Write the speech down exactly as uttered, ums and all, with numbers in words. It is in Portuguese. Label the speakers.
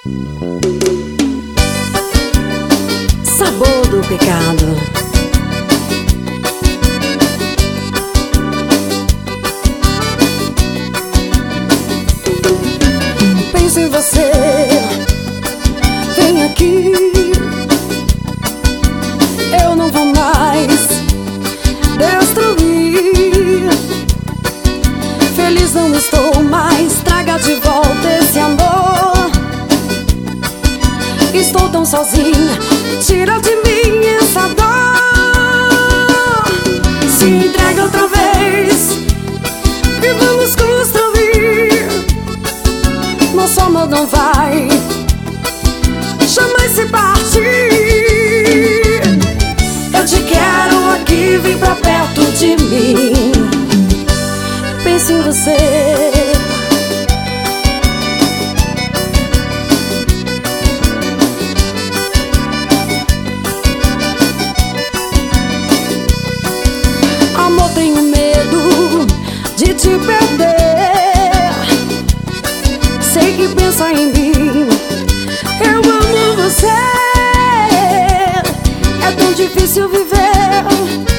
Speaker 1: Sabor do pecado. Penso em você, vem aqui. Eu não vou mais destruir. Feliz não estou mais, traga de volta esse amor. Estou tão sozinha, tira de mim essa dor. Se entrega outra vez e vamos construir. Nosso amor não vai jamais se partir. Eu te quero aqui, vem pra perto de mim. Penso em você. Amor, tenho medo de te perder. Sei que pensa em mim, eu amo você. É tão difícil viver